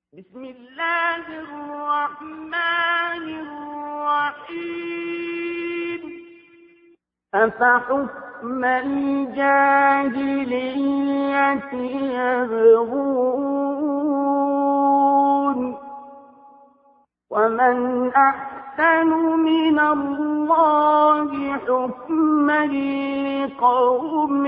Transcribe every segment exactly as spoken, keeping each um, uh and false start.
بسم الله الرحمن الرحيم. أفحكم الجاهلية يبغون ومن أحسن من الله حكما لقوم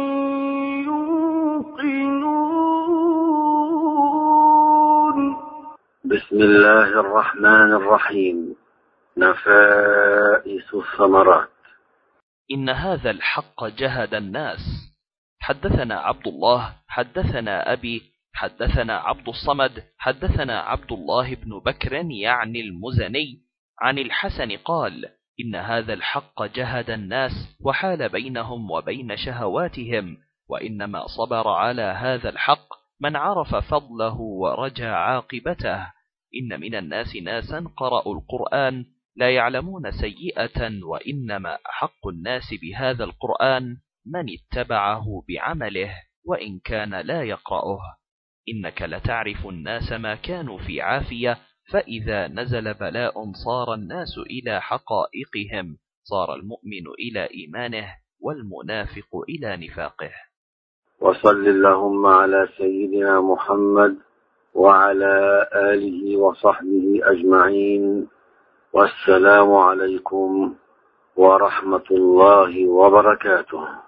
يوقنون. بسم الله الرحمن الرحيم. نفائس الثمرات. إن هذا الحق جهد الناس. حدثنا عبد الله حدثنا أبي حدثنا عبد الصمد حدثنا عبد الله بن بكر يعني المزني عن الحسن قال: إن هذا الحق جهد الناس وحال بينهم وبين شهواتهم، وإنما صبر على هذا الحق من عرف فضله ورجى عاقبته. إن من الناس ناسا قرأوا القرآن لا يعلمون سيئة، وإنما أحق الناس بهذا القرآن من اتبعه بعمله وإن كان لا يقرأه. إنك لتعرف الناس ما كانوا في عافية، فإذا نزل بلاء صار الناس إلى حقائقهم، صار المؤمن إلى إيمانه والمنافق إلى نفاقه. وصل اللهم على سيدنا محمد وعلى آله وصحبه أجمعين، والسلام عليكم ورحمة الله وبركاته.